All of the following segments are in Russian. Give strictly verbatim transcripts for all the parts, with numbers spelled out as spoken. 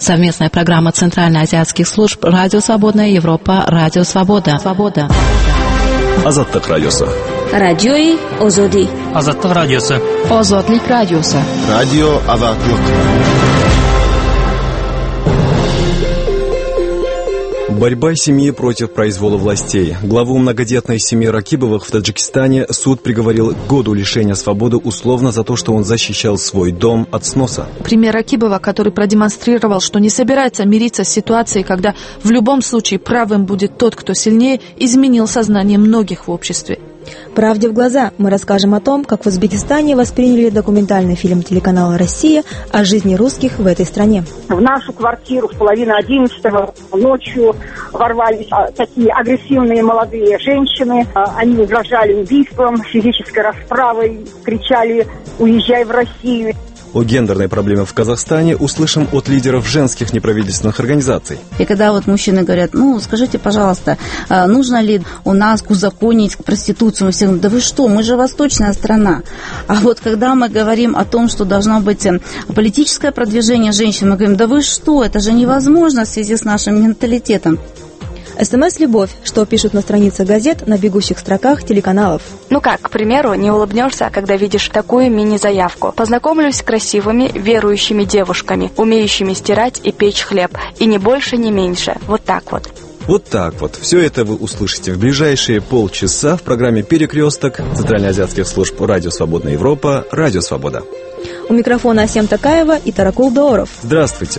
Совместная программа Центральноазиатских служб «Радио Свободная Европа», «Радио Свобода». Свобода. Азаттык радиосы. Радиои Озоди. Азаттык радиосы. Озодлик радиосы. Радио Азаттык. Борьба семьи против произвола властей. Главу многодетной семьи Ракибовых в Таджикистане суд приговорил к году лишения свободы условно за то, что он защищал свой дом от сноса. Пример Ракибова, который продемонстрировал, что не собирается мириться с ситуацией, когда в любом случае правым будет тот, кто сильнее, изменил сознание многих в обществе. «Правде в глаза» мы расскажем о том, как в Узбекистане восприняли документальный фильм телеканала «Россия» о жизни русских в этой стране. В нашу квартиру в половину одиннадцатого ночью ворвались такие агрессивные молодые женщины. Они угрожали убийством, физической расправой, кричали «Уезжай в Россию». О гендерной проблеме в Казахстане услышим от лидеров женских неправительственных организаций. И когда вот мужчины говорят, ну, скажите, пожалуйста, нужно ли у нас узаконить проституцию? Мы все говорим, да вы что, мы же восточная страна. А вот когда мы говорим о том, что должно быть политическое продвижение женщин, мы говорим, да вы что, это же невозможно в связи с нашим менталитетом. СМС «Любовь», что пишут на страницах газет, на бегущих строках телеканалов. Ну как, к примеру, не улыбнешься, когда видишь такую мини-заявку. Познакомлюсь с красивыми, верующими девушками, умеющими стирать и печь хлеб. И ни больше, ни меньше. Вот так вот. Вот так вот. Все это вы услышите в ближайшие полчаса в программе «Перекресток» Центральноазиатских служб «Радио Свободная Европа», «Радио Свобода». У микрофона Асем Такаева и Таракул Даоров. Здравствуйте.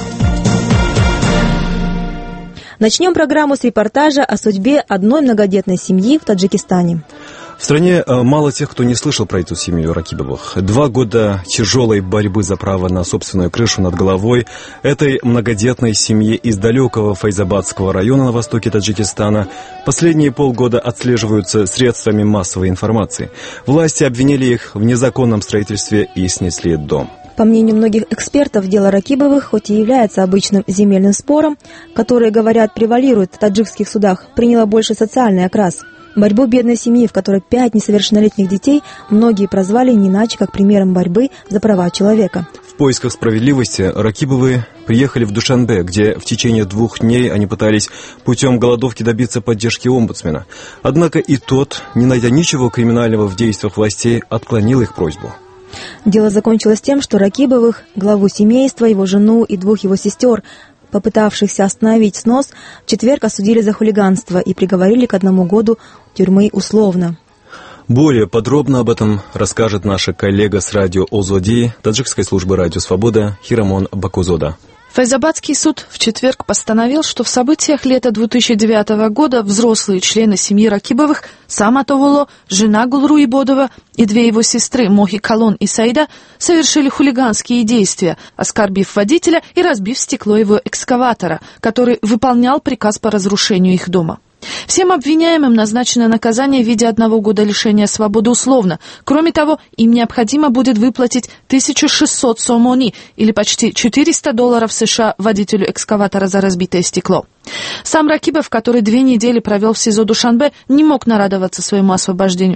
Начнем программу с репортажа о судьбе одной многодетной семьи в Таджикистане. В стране мало тех, кто не слышал про эту семью Ракибовых. Два года тяжелой борьбы за право на собственную крышу над головой этой многодетной семьи из далекого Файзабадского района на востоке Таджикистана последние полгода отслеживаются средствами массовой информации. Власти обвинили их в незаконном строительстве и снесли дом. По мнению многих экспертов, дело Ракибовых, хоть и является обычным земельным спором, который, говорят, превалирует в таджикских судах, приняло больше социальный окрас. Борьбу бедной семьи, в которой пять несовершеннолетних детей, многие прозвали не иначе, как примером борьбы за права человека. В поисках справедливости Ракибовы приехали в Душанбе, где в течение двух дней они пытались путем голодовки добиться поддержки омбудсмена. Однако и тот, не найдя ничего криминального в действиях властей, отклонил их просьбу. Дело закончилось тем, что Ракибовых, главу семейства, его жену и двух его сестер, попытавшихся остановить снос, в четверг осудили за хулиганство и приговорили к одному году тюрьмы условно. Более подробно об этом расскажет наша коллега с радио Озоди, таджикской службы «Радио Свобода» Хирамон Бакузода. Файзабадский суд в четверг постановил, что в событиях лета две тысячи девятого года взрослые члены семьи Ракибовых, сам Атовуло, жена Гулруибодова и две его сестры Мохи Калон и Саида совершили хулиганские действия, оскорбив водителя и разбив стекло его экскаватора, который выполнял приказ по разрушению их дома. Всем обвиняемым назначено наказание в виде одного года лишения свободы условно. Кроме того, им необходимо будет выплатить тысячу шестьсот сомони, или почти четыреста долларов США водителю экскаватора за разбитое стекло. Сам Ракибов, который две недели провел в СИЗО Душанбе, не мог нарадоваться своему освобождению.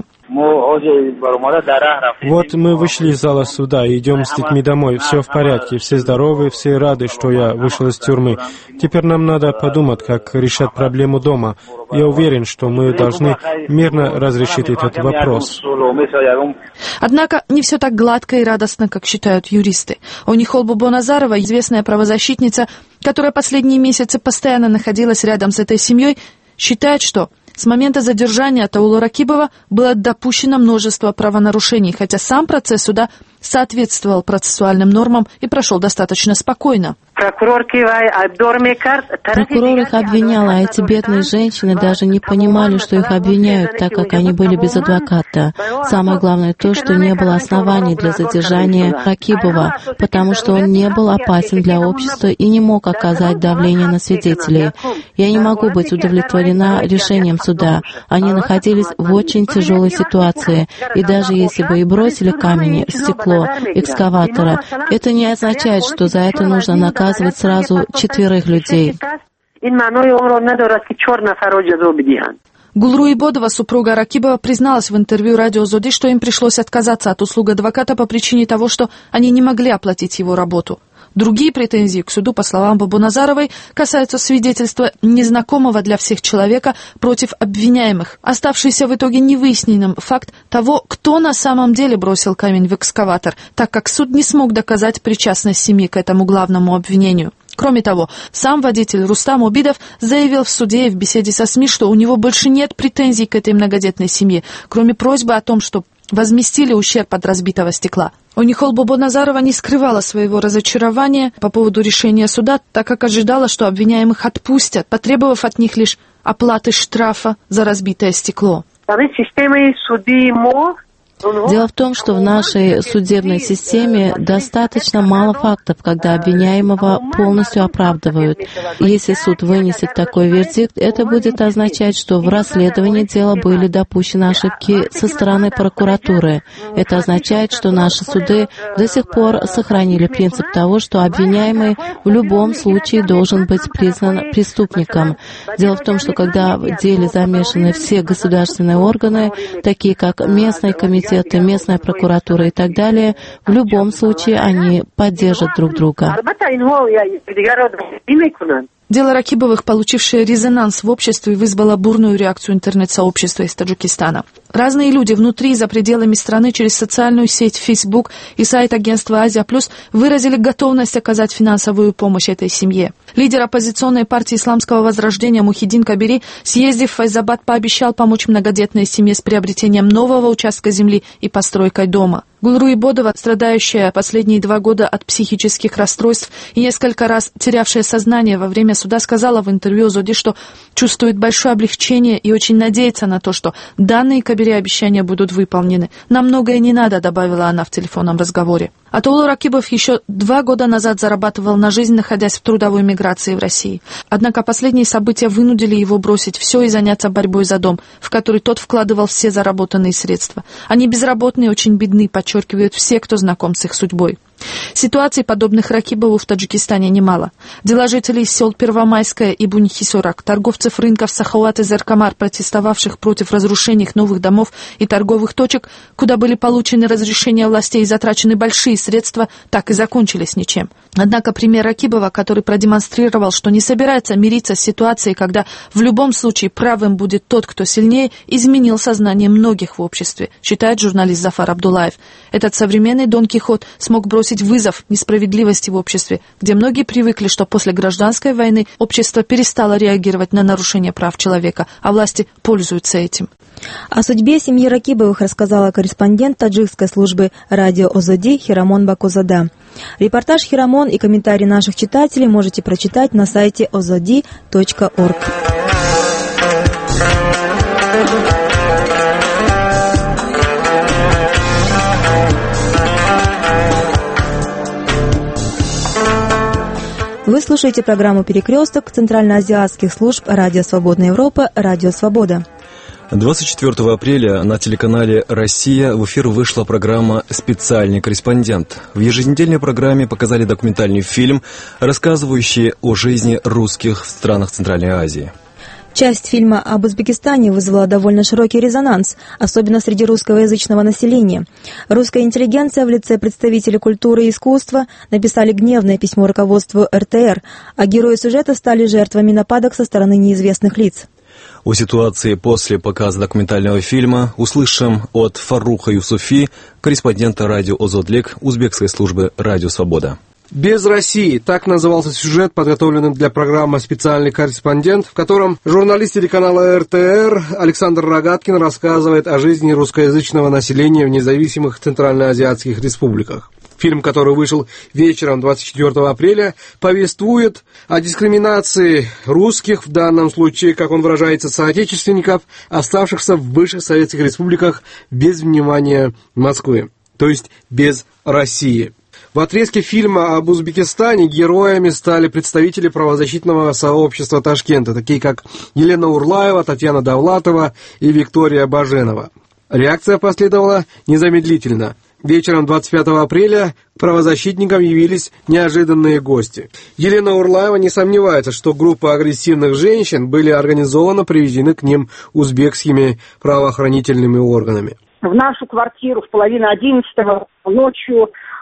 Вот мы вышли из зала суда и идем с детьми домой. Все в порядке, все здоровы, все рады, что я вышел из тюрьмы. Теперь нам надо подумать, как решать проблему дома. Я уверен, что мы должны мирно разрешить этот вопрос. Однако не все так гладко и радостно, как считают юристы. Онихол Бубоназарова, известная правозащитница, которая последние месяцы постоянно находилась рядом с этой семьей, считает, что с момента задержания Атаулы Ракибова было допущено множество правонарушений, хотя сам процесс суда соответствовал процессуальным нормам и прошел достаточно спокойно. Прокурор их обвинял, а эти бедные женщины даже не понимали, что их обвиняют, так как они были без адвоката. Самое главное то, что не было оснований для задержания Ракибова, потому что он не был опасен для общества и не мог оказать давление на свидетелей. Я не могу быть удовлетворена решением суда. Они находились в очень тяжелой ситуации, и даже если бы и бросили камни, стекло, экскаватора, это не означает, что за это нужно наказывать сразу четверых людей. Гулруибодова, супруга Ракибова, призналась в интервью радио Зоди, что им пришлось отказаться от услуг адвоката по причине того, что они не могли оплатить его работу. Другие претензии к суду, по словам Бабуназаровой, касаются свидетельства незнакомого для всех человека против обвиняемых. Оставшийся в итоге невыясненным факт того, кто на самом деле бросил камень в экскаватор, так как суд не смог доказать причастность семьи к этому главному обвинению. Кроме того, сам водитель Рустам Убидов заявил в суде и в беседе со СМИ, что у него больше нет претензий к этой многодетной семье, кроме просьбы о том, что возместили ущерб от разбитого стекла. Онихол Бабуназарова не скрывала своего разочарования по поводу решения суда, так как ожидала, что обвиняемых отпустят, потребовав от них лишь оплаты штрафа за разбитое стекло. Дело в том, что в нашей судебной системе достаточно мало фактов, когда обвиняемого полностью оправдывают. Если суд вынесет такой вердикт, это будет означать, что в расследовании дела были допущены ошибки со стороны прокуратуры. Это означает, что наши суды до сих пор сохранили принцип того, что обвиняемый в любом случае должен быть признан преступником. Дело в том, что когда в деле замешаны все государственные органы, такие как местный комитет, местная прокуратура и так далее, в любом случае они поддержат друг друга. Дело Ракибовых, получившее резонанс в обществе, вызвало бурную реакцию интернет-сообщества из Таджикистана. Разные люди внутри и за пределами страны через социальную сеть Facebook и сайт агентства «Азия Плюс» выразили готовность оказать финансовую помощь этой семье. Лидер оппозиционной партии исламского возрождения Мухиддин Кабири, съездив в Файзабад, пообещал помочь многодетной семье с приобретением нового участка земли и постройкой дома. Гулру Ибодова, страдающая последние два года от психических расстройств и несколько раз терявшая сознание во время суда, сказала в интервью Озоди, что чувствует большое облегчение и очень надеется на то, что данные Кабири обещания будут выполнены. «Нам многое не надо», — добавила она в телефонном разговоре. Атаулла Ракибов еще два года назад зарабатывал на жизнь, находясь в трудовой миграции в России. Однако последние события вынудили его бросить все и заняться борьбой за дом, в который тот вкладывал все заработанные средства. Они безработные, очень бедны, подчеркивают все, кто знаком с их судьбой. Ситуаций, подобных Ракибову, в Таджикистане немало. Дела жителей сел Первомайская и Буньхисорак, торговцев рынков Сахауат и Зеркамар, протестовавших против разрушения их новых домов и торговых точек, куда были получены разрешения властей и затрачены большие средства, так и закончились ничем. Однако пример Ракибова, который продемонстрировал, что не собирается мириться с ситуацией, когда в любом случае правым будет тот, кто сильнее, изменил сознание многих в обществе, считает журналист Зафар Абдулаев. Этот современный Дон Кихот смог бросить вызов несправедливости в обществе, где многие привыкли, что после гражданской войны общество перестало реагировать на нарушение прав человека, а власти пользуются этим. О судьбе семьи Ракибовых рассказала корреспондент таджикской службы радио Озоди Хирамон Бакузада. Репортаж Хирамон и комментарии наших читателей можете прочитать на сайте озоди точка орг. Вы слушаете программу «Перекресток» центральноазиатских служб Радио Свободная Европа, Радио Свобода. двадцать четвёртого апреля на телеканале «Россия» в эфир вышла программа «Специальный корреспондент». В еженедельной программе показали документальный фильм, рассказывающий о жизни русских в странах Центральной Азии. Часть фильма об Узбекистане вызвала довольно широкий резонанс, особенно среди русскоязычного населения. Русская интеллигенция в лице представителей культуры и искусства написали гневное письмо руководству эр тэ эр, а герои сюжета стали жертвами нападок со стороны неизвестных лиц. О ситуации после показа документального фильма услышим от Фаруха Юсуфи, корреспондента радио Озодлик узбекской службы «Радио Свобода». «Без России» — так назывался сюжет, подготовленный для программы «Специальный корреспондент», в котором журналист телеканала эр тэ эр Александр Рогаткин рассказывает о жизни русскоязычного населения в независимых центральноазиатских республиках. Фильм, который вышел вечером двадцать четвёртого апреля, повествует о дискриминации русских, в данном случае, как он выражается, соотечественников, оставшихся в бывших советских республиках без внимания Москвы, то есть без России. В отрезке фильма об Узбекистане героями стали представители правозащитного сообщества Ташкента, такие как Елена Урлаева, Татьяна Довлатова и Виктория Баженова. Реакция последовала незамедлительно. Вечером двадцать пятого апреля к правозащитникам явились неожиданные гости. Елена Урлаева не сомневается, что группа агрессивных женщин были организованно приведены к ним узбекскими правоохранительными органами. В нашу квартиру в половину одиннадцатого ночью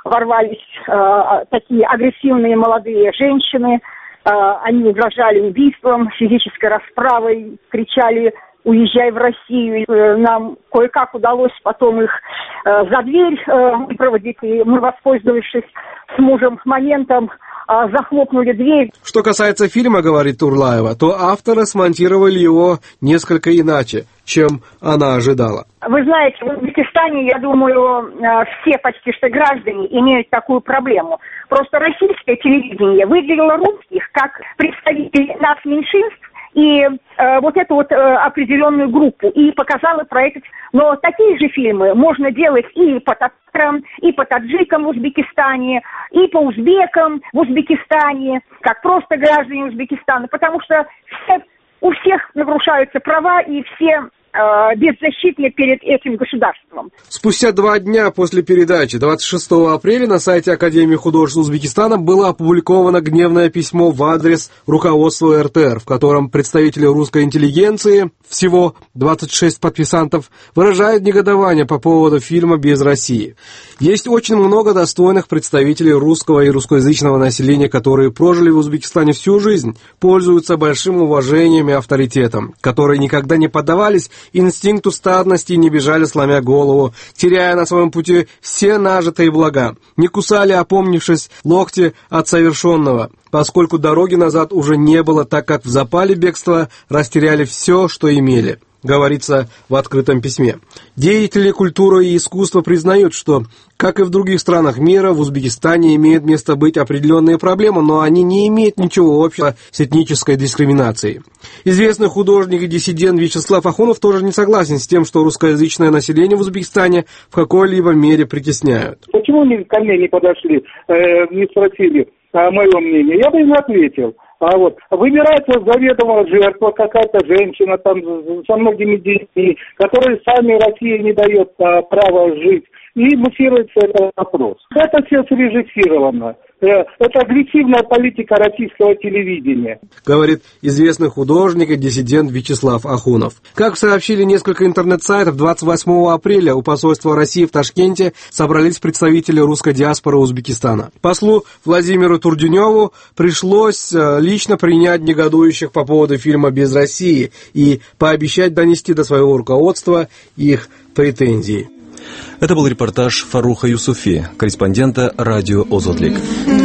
ворвались э, такие агрессивные молодые женщины. Э, они угрожали убийством, физической расправой, кричали: «Уезжай в Россию». Э, нам кое-как удалось потом их э, за дверь э, выпроводить, и мы, воспользовавшись с мужем моментом, захлопнули дверь. Что касается фильма, говорит Турлаева, то авторы смонтировали его несколько иначе, чем она ожидала. Вы знаете, в Узбекистане, я думаю, все почти что граждане имеют такую проблему. Просто российское телевидение выделило русских как представителей нацменьшинств и э, вот эту вот э, определенную группу, и показала проект. Но такие же фильмы можно делать и по татарам, и по таджикам в Узбекистане, и по узбекам в Узбекистане, как просто граждане Узбекистана, потому что все, у всех нарушаются права, и все беззащитны перед этим государством. Спустя два дня после передачи, двадцать шестого апреля, на сайте Академии художеств Узбекистана было опубликовано гневное письмо в адрес руководства эр тэ эр, в котором представители русской интеллигенции, всего двадцать шесть подписантов, выражают негодование по поводу фильма «Без России». Есть очень много достойных представителей русского и русскоязычного населения, которые прожили в Узбекистане всю жизнь, пользуются большим уважением и авторитетом, которые никогда не поддавались инстинкту стадности и не бежали, сломя голову, теряя на своем пути все нажитые блага, не кусали, опомнившись, локти от совершенного, поскольку дороги назад уже не было, так как в запале бегства растеряли все, что имели, говорится в открытом письме. Деятели культуры и искусства признают, что, как и в других странах мира, в Узбекистане имеют место быть определенные проблемы, но они не имеют ничего общего с этнической дискриминацией. Известный художник и диссидент Вячеслав Ахунов тоже не согласен с тем, что русскоязычное население в Узбекистане в какой-либо мере притесняют. Почему они ко мне не подошли, э, не спросили э, мое мнение? Я бы им ответил. А вот выбирается заведомо жертва, какая-то женщина там со многими детьми, которые сами Россия не дает а, права жить, и муссируется этот вопрос. Это все срежиссировано. Это агрессивная политика российского телевидения, говорит известный художник и диссидент Вячеслав Ахунов. Как сообщили несколько интернет-сайтов, двадцать восьмого апреля у посольства России в Ташкенте собрались представители русской диаспоры Узбекистана. Послу Владимиру Турдюневу пришлось лично принять негодующих по поводу фильма «Без России» и пообещать донести до своего руководства их претензии. Это был репортаж Фаруха Юсуфи, корреспондента радио «Озодлик».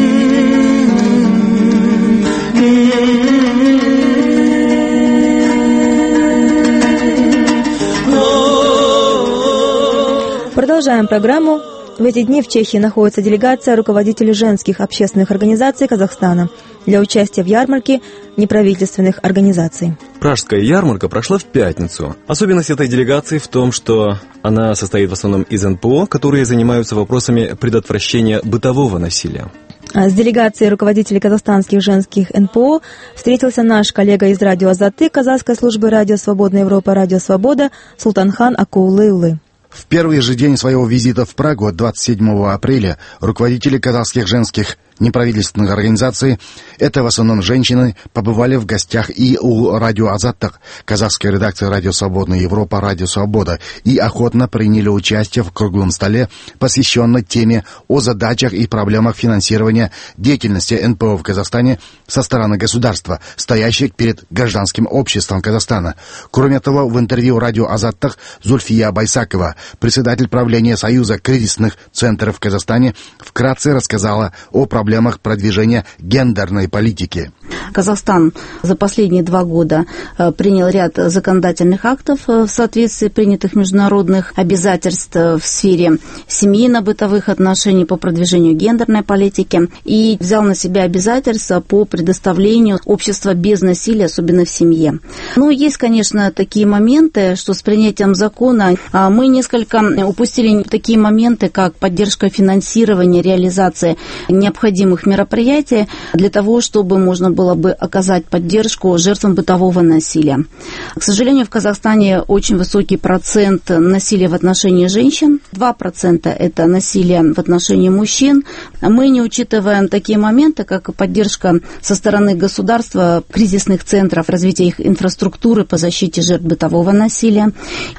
Продолжаем программу. В эти дни в Чехии находится делегация руководителей женских общественных организаций Казахстана для участия в ярмарке неправительственных организаций. Пражская ярмарка прошла в пятницу. Особенность этой делегации в том, что она состоит в основном из эн пэ о, которые занимаются вопросами предотвращения бытового насилия. С делегацией руководителей казахстанских женских эн пэ о встретился наш коллега из радио «Азаты» казахской службы «Радио Свободная Европа», «Радио Свобода» Султанхан Акулы-Улы. В первый же день своего визита в Прагу, двадцать седьмого апреля, руководители казахских женских неправительственных организаций, это в основном женщины, побывали в гостях и у радио «Азаттық», казахской редакции «Радио Свободная Европа», «Радио Свобода», и охотно приняли участие в круглом столе, посвященном теме о задачах и проблемах финансирования деятельности эн пэ о в Казахстане со стороны государства, стоящих перед гражданским обществом Казахстана. Кроме того, в интервью радио «Азаттық» Зульфия Байсакова, председатель правления Союза кризисных центров в Казахстане, вкратце рассказала о проблемах проблемах продвижения гендерной политики. Казахстан за последние два года принял ряд законодательных актов в соответствии принятых международных обязательств в сфере семейно-бытовых отношений по продвижению гендерной политики и взял на себя обязательства по предоставлению общества без насилия, особенно в семье. Ну, есть, конечно, такие моменты, что с принятием закона мы несколько упустили такие моменты, как поддержка финансирования, реализация необходимых мероприятий для того, чтобы можно было бы чтобы оказать поддержку жертвам бытового насилия. К сожалению, в Казахстане очень высокий процент насилия в отношении женщин. два процента это насилие в отношении мужчин. Мы не учитываем такие моменты, как поддержка со стороны государства кризисных центров, развития их инфраструктуры по защите жертв бытового насилия.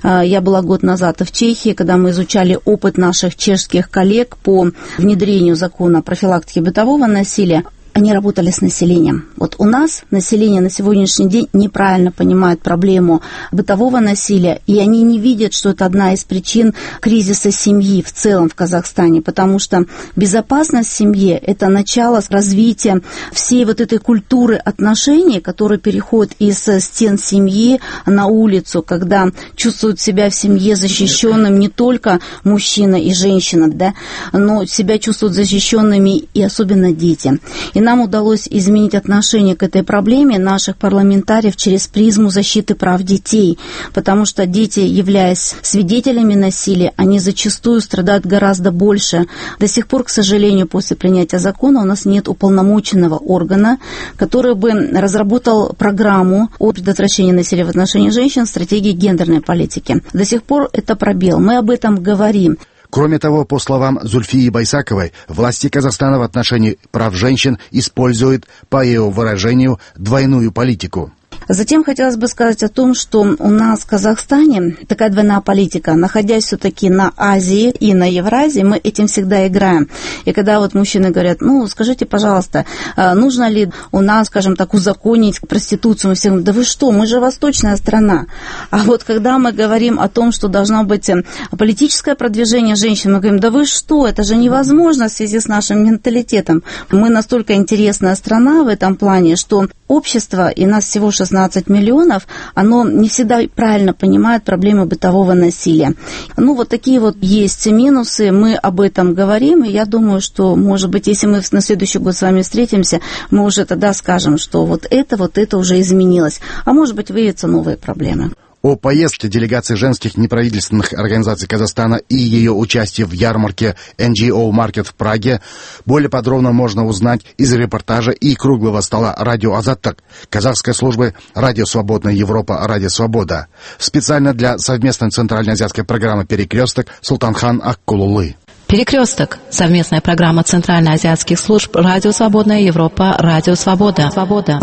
Я была год назад в Чехии, когда мы изучали опыт наших чешских коллег по внедрению закона о профилактике бытового насилия. Они работали с населением. Вот у нас население на сегодняшний день неправильно понимает проблему бытового насилия, и они не видят, что это одна из причин кризиса семьи в целом в Казахстане, потому что безопасность в семье – это начало развития всей вот этой культуры отношений, которая переходит из стен семьи на улицу, когда чувствуют себя в семье защищенным не только мужчина и женщина, да, но себя чувствуют защищенными и особенно дети. И нам удалось изменить отношение к этой проблеме наших парламентариев через призму защиты прав детей, потому что дети, являясь свидетелями насилия, они зачастую страдают гораздо больше. До сих пор, к сожалению, после принятия закона у нас нет уполномоченного органа, который бы разработал программу о предотвращении насилия в отношении женщин, стратегии гендерной политики. До сих пор это пробел. Мы об этом говорим. Кроме того, по словам Зульфии Байсаковой, власти Казахстана в отношении прав женщин используют, по ее выражению, двойную политику. Затем хотелось бы сказать о том, что у нас в Казахстане такая двойная политика. Находясь все-таки на Азии и на Евразии, мы этим всегда играем. И когда вот мужчины говорят, ну, скажите, пожалуйста, нужно ли у нас, скажем так, узаконить проституцию? Мы все говорим, да вы что, мы же восточная страна. А вот когда мы говорим о том, что должно быть политическое продвижение женщин, мы говорим, да вы что, это же невозможно в связи с нашим менталитетом. Мы настолько интересная страна в этом плане, что общество, и нас всего шестнадцать миллионов, оно не всегда правильно понимает проблемы бытового насилия. Ну, вот такие вот есть минусы, мы об этом говорим, и я думаю, что, может быть, если мы на следующий год с вами встретимся, мы уже тогда скажем, что вот это, вот это уже изменилось, а может быть, выявятся новые проблемы. О поездке делегации женских неправительственных организаций Казахстана и ее участии в ярмарке эн джи о Market в Праге более подробно можно узнать из репортажа и круглого стола «Радио Азаттык» казахской службы «Радио Свободная Европа. Радио Свобода». Специально для совместной центральноазиатской программы «Перекресток» Султанхан Аккулулы. «Перекресток» — совместная программа центральноазиатских служб «Радио Свободная Европа. Радио Свобода». Свобода.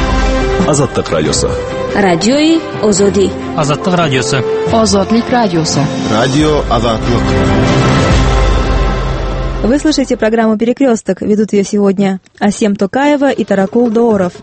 Азаттык радиосы. Радиои Озоди. Азаттык радиосы. Озодлик радиосы. Радио Азаттык. Вы слышите программу «Перекресток». Ведут ее сегодня Асем Токаева и Таракул Дооров.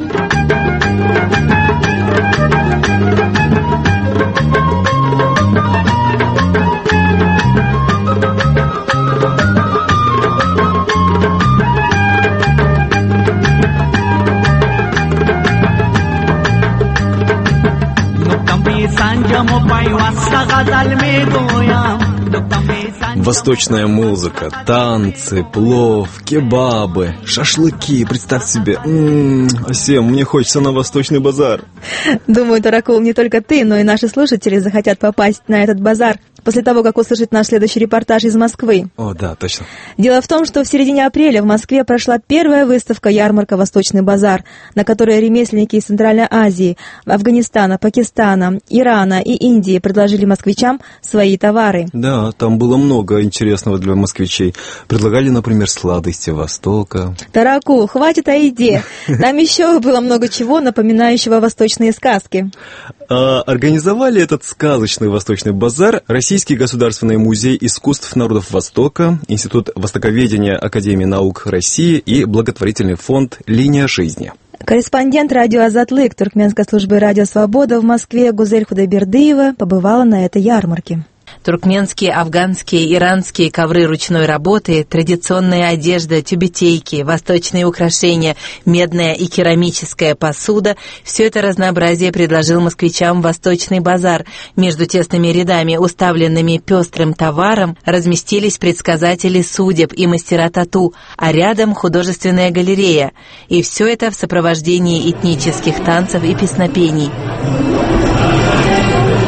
Восточная музыка, танцы, плов, кебабы, шашлыки. Представь себе. М-м, Асем, мне хочется на Восточный базар. Думаю, Таракул, не только ты, но и наши слушатели захотят попасть на этот базар после того, как услышат наш следующий репортаж из Москвы. О, да, точно. Дело в том, что в середине апреля в Москве прошла первая выставка-ярмарка «Восточный базар», на которой ремесленники из Центральной Азии, Афганистана, Пакистана, Ирана и Индии предложили москвичам свои товары. Да, там было много интересного для москвичей. Предлагали, например, сладости Востока. Таракул, хватит о еде. Там еще было много чего, напоминающего восточные сказки. А, организовали этот сказочный Восточный базар Российский государственный музей искусств народов Востока, Институт востоковедения Академии наук России и благотворительный фонд «Линия жизни». Корреспондент радио «Азатлык» туркменской службы «Радио Свобода» в Москве Гузель Худайбердиева побывала на этой ярмарке. Туркменские, афганские, иранские ковры ручной работы, традиционная одежда, тюбетейки, восточные украшения, медная и керамическая посуда – все это разнообразие предложил москвичам Восточный базар. Между тесными рядами, уставленными пестрым товаром, разместились предсказатели судеб и мастера тату, а рядом художественная галерея. И все это в сопровождении этнических танцев и песнопений.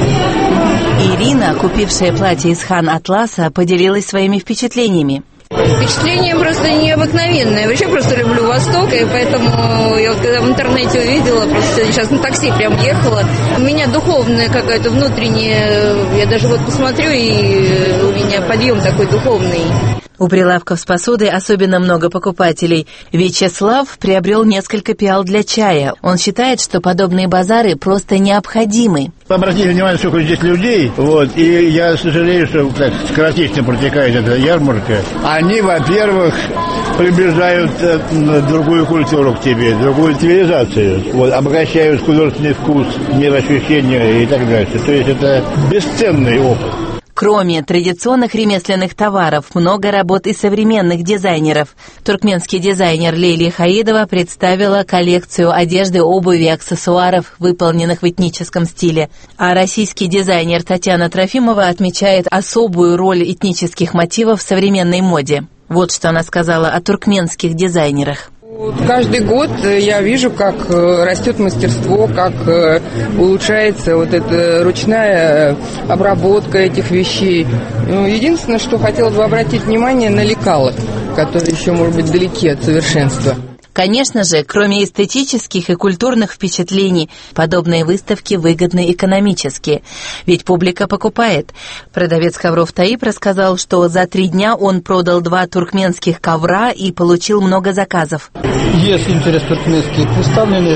Ирина, купившая платье из хан-атласа, поделилась своими впечатлениями. Впечатление просто необыкновенное. Вообще просто люблю Восток, и поэтому я вот когда в интернете увидела, просто сейчас на такси прям ехала, у меня духовная какая-то внутренняя, я даже вот посмотрю, и у меня подъем такой духовный. У прилавков с посудой особенно много покупателей. Вячеслав приобрел несколько пиал для чая. Он считает, что подобные базары просто необходимы. Обратите внимание, сколько здесь людей, вот, и я сожалею, что так скоротечно протекает эта ярмарка. Они, во-первых, приближают э, другую культуру к тебе, другую цивилизацию, вот, обогащают художественный вкус, мироощущения и так дальше. То есть это бесценный опыт. Кроме традиционных ремесленных товаров, много работ и современных дизайнеров. Туркменский дизайнер Лейли Хаидова представила коллекцию одежды, обуви и аксессуаров, выполненных в этническом стиле. А российский дизайнер Татьяна Трофимова отмечает особую роль этнических мотивов в современной моде. Вот что она сказала о туркменских дизайнерах. Каждый год я вижу, как растет мастерство, как улучшается вот эта ручная обработка этих вещей. Единственное, что хотела бы обратить внимание на лекала, которые еще, может быть, далеки от совершенства. Конечно же, кроме эстетических и культурных впечатлений, подобные выставки выгодны экономически, ведь публика покупает. Продавец ковров Таиб рассказал, что за три дня он продал два туркменских ковра и получил много заказов. Есть интерес туркменский, представлены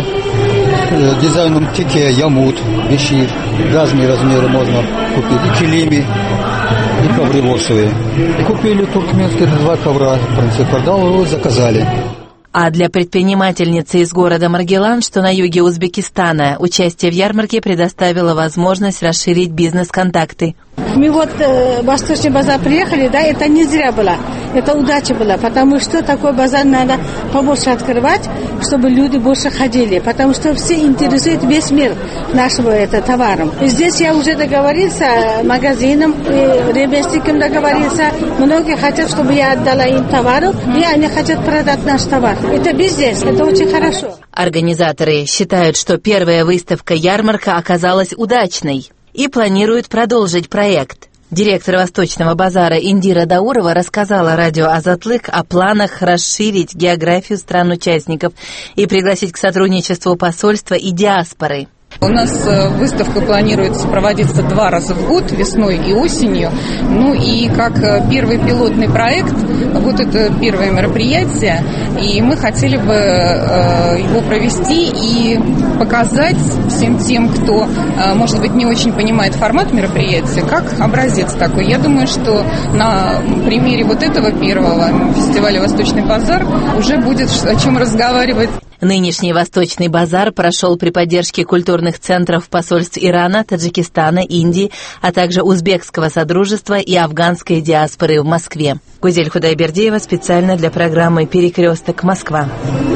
э, дизайном теке, ямут, вещи, разные размеры можно купить, и килими, и ковры ворсовые. Купили туркменские два ковра, в принципе, продал его, заказали. А для предпринимательницы из города Маргилан, что на юге Узбекистана, участие в ярмарке предоставило возможность расширить бизнес-контакты. Мы вот э, в Восточный базар приехали, да, это не зря было, это удача была, потому что такой базар надо побольше открывать, чтобы люди больше ходили, потому что все интересует весь мир нашего это, товаром. И здесь я уже договорился магазином, ремесленникам договорился, многие хотят, чтобы я отдала им товары, и они хотят продать наш товар. Это бизнес, это очень хорошо. Организаторы считают, что первая выставка-ярмарка оказалась удачной и планируют продолжить проект. Директор Восточного базара Индира Даурова рассказала радио «Азатлык» о планах расширить географию стран-участников и пригласить к сотрудничеству посольства и диаспоры. У нас выставка планируется проводиться два раза в год, весной и осенью. Ну и как первый пилотный проект, вот это первое мероприятие, и мы хотели бы его провести и показать всем тем, кто, может быть, не очень понимает формат мероприятия, как образец такой. Я думаю, что на примере вот этого первого фестиваля «Восточный базар» уже будет о чем разговаривать. Нынешний Восточный базар прошел при поддержке культурных центров посольств Ирана, Таджикистана, Индии, а также Узбекского содружества и афганской диаспоры в Москве. Гузель Худайбердиева специально для программы «Перекресток Москва».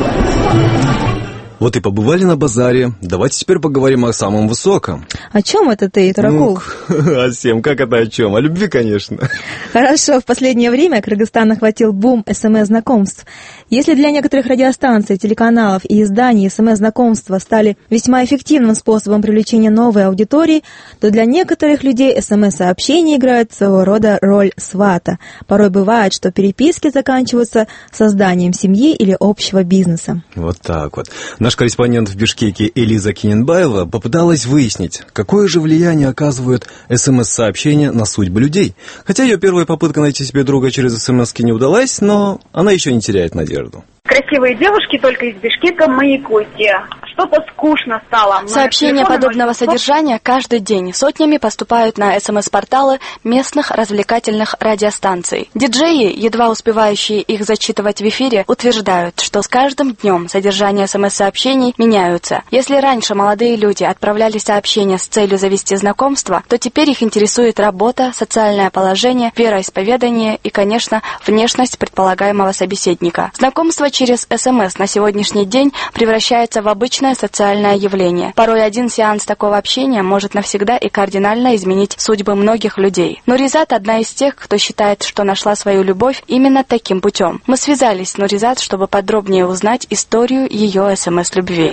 Вот и побывали на базаре. Давайте теперь поговорим о самом высоком. О чем это ты, Таракул? Ну, о всем. Как это о чем? О любви, конечно. Хорошо. В последнее время Кыргызстан охватил бум эс эм эс-знакомств. Если для некоторых радиостанций, телеканалов и изданий эс эм эс-знакомства стали весьма эффективным способом привлечения новой аудитории, то для некоторых людей эс эм эс-сообщения играют своего рода роль свата. Порой бывает, что переписки заканчиваются созданием семьи или общего бизнеса. Вот так вот. Наш корреспондент в Бишкеке Элиза Киненбаева попыталась выяснить, какое же влияние оказывают эс эм эс-сообщения на судьбы людей. Хотя ее первая попытка найти себе друга через эс эм эс-ки не удалась, но она еще не теряет надежду. Красивые девушки только из Бишкека, маякуйте. Что-то скучно стало. Сообщения подобного содержания каждый день сотнями поступают на эс эм эс-порталы местных развлекательных радиостанций. Диджеи, едва успевающие их зачитывать в эфире, утверждают, что с каждым днем содержание эс эм эс-сообщений меняются. Если раньше молодые люди отправляли сообщения с целью завести знакомство, то теперь их интересует работа, социальное положение, вероисповедание и, конечно, внешность предполагаемого собеседника. Знакомство через эс эм эс на сегодняшний день превращается в обычное естественное социальное явление. Порой один сеанс такого общения может навсегда и кардинально изменить судьбы многих людей. Нуризат одна из тех, кто считает, что нашла свою любовь именно таким путем. Мы связались с Нуризат, чтобы подробнее узнать историю ее СМС-любви.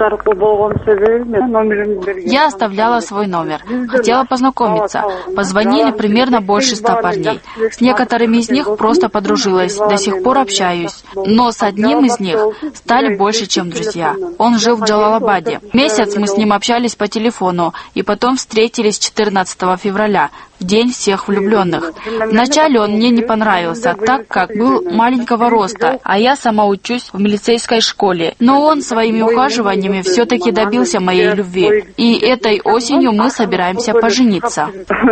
Я оставляла свой номер. Хотела познакомиться. Позвонили примерно больше ста парней. С некоторыми из них просто подружилась. До сих пор общаюсь. Но с одним из них стали больше, чем друзья. Он жил в Джалалабаде. Месяц мы с ним общались по телефону. И потом встретились четырнадцатого февраля. В день всех влюбленных. Вначале он мне не понравился, так как был маленького роста, а я сама учусь в милицейской школе. Но он своими ухаживаниями все-таки добился моей любви. И этой осенью мы собираемся пожениться.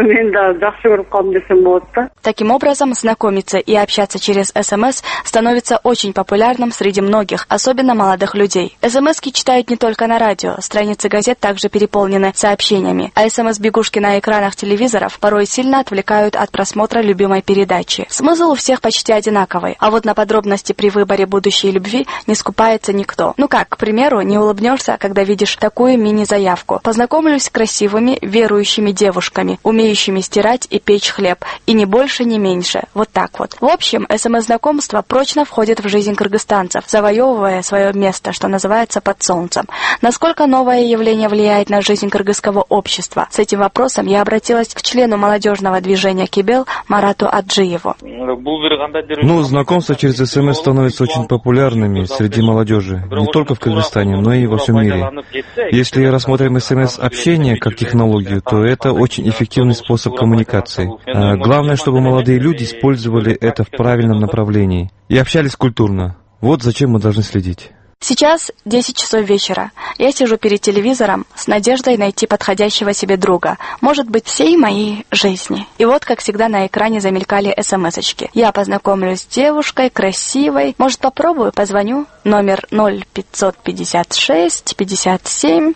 Таким образом, знакомиться и общаться через СМС становится очень популярным среди многих, особенно молодых людей. СМСки читают не только на радио, страницы газет также переполнены сообщениями, а СМС-бегушки на экранах телевизоров порой сильно отвлекают от просмотра любимой передачи. Смысл у всех почти одинаковый, а вот на подробности при выборе будущей любви не скупается никто. Ну как, к примеру, не улыбнешься, когда видишь такую мини-заявку. Познакомлюсь с красивыми, верующими девушками, умеющими стирать и печь хлеб, и ни больше, ни меньше. Вот так вот. В общем, СМС-знакомство прочно входит в жизнь кыргызстанцев, завоевывая свое место, что называется, под солнцем. Насколько новое явление влияет на жизнь кыргызского общества? С этим вопросом я обратилась к члену молодежного движения Кибел Марату Аджиеву. Ну, знакомства через СМС становятся очень популярными среди молодежи, не только в Кыргызстане, но и во всем мире. Если рассмотрим СМС-общение как технологию, то это очень эффективный способ коммуникации. А главное, чтобы молодые люди использовали это в правильном направлении и общались культурно. Вот зачем мы должны следить. Сейчас десять часов вечера. Я сижу перед телевизором с надеждой найти подходящего себе друга. Может быть, всей моей жизни. И вот, как всегда, на экране замелькали смс-очки. Я познакомлюсь с девушкой, красивой. Может, попробую? Позвоню. Номер ноль пятьсот пятьдесят шесть пятьдесят семь.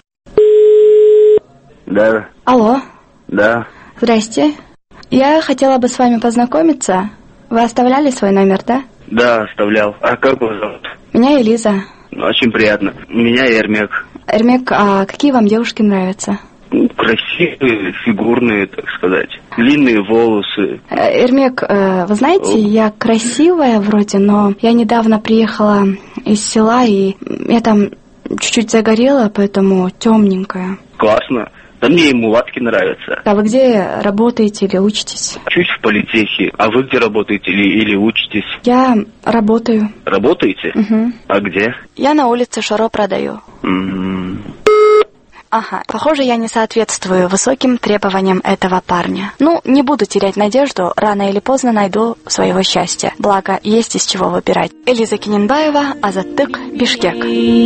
Да. Алло. Да. Здрасте. Я хотела бы с вами познакомиться. Вы оставляли свой номер, да? Да, оставлял. А как вас зовут? Меня Элиза. Очень приятно. Меня Эрмек. Эрмек, а какие вам девушки нравятся? Красивые, фигурные, так сказать. Длинные волосы. Эрмек, вы знаете, я красивая вроде, но я недавно приехала из села, и я там чуть-чуть загорела, поэтому темненькая. Классно. Да мне и мулатки нравятся. А вы где работаете или учитесь? Чуть в политехе. А вы где работаете или, или учитесь? Я работаю. Работаете? Угу. А где? Я на улице Шаро продаю. Угу. Ага, похоже, я не соответствую высоким требованиям этого парня. Ну, не буду терять надежду, рано или поздно найду своего счастья. Благо, есть из чего выбирать. Элиза Кененбаева, Азаттык, Бишкек.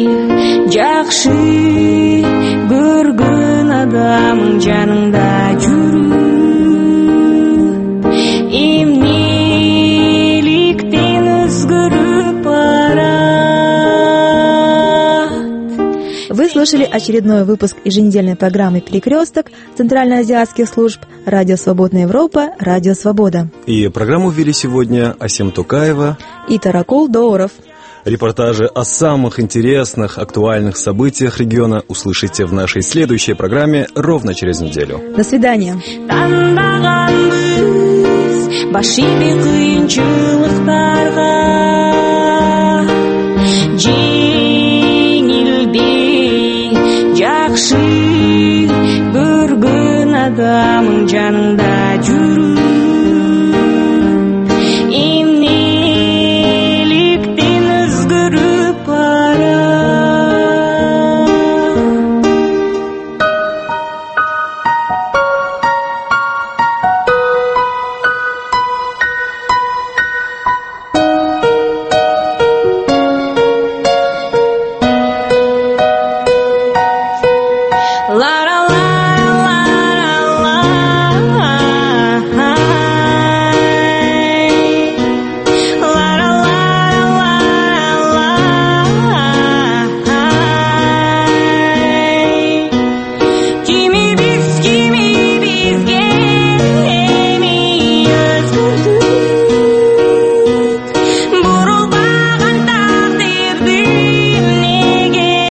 Вы слушали очередной выпуск еженедельной программы «Перекресток» Центральноазиатских служб «Радио Свободная Европа», «Радио Свобода». И программу вели сегодня Асем Тукаева и Таракул Доуров. Репортажи о самых интересных, актуальных событиях региона услышите в нашей следующей программе ровно через неделю. До свидания. Жақсы көрген адамың жаныңда